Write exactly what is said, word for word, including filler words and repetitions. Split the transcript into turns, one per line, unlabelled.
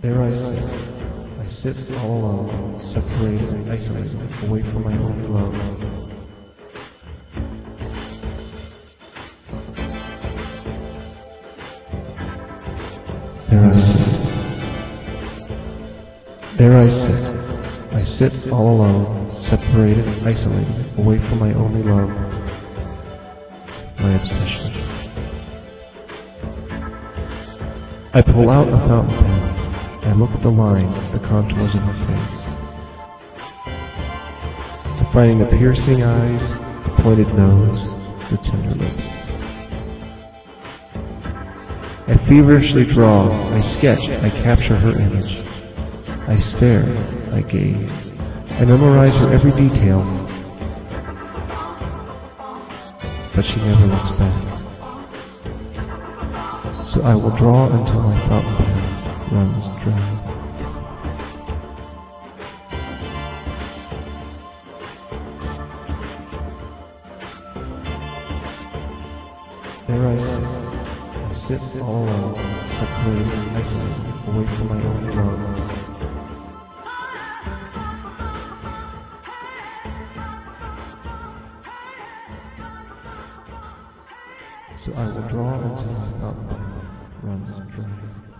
There I sit. I sit all alone, separated, isolated, away from my only love. There I sit. There I sit. I sit all alone, separated, isolated, away from my only love, my obsession. I pull out a fountain pen. I look at the lines, the contours of her face. Defining the piercing eyes, the pointed nose, the tender lips. I feverishly draw, I sketch, I capture her image. I stare, I gaze, I memorize her every detail, but she never looks back. So I will draw until my fountain pen runs dry. There I sit. I sit all alone, separated, isolated, away from my only love. So I will draw until my fountain pen runs dry.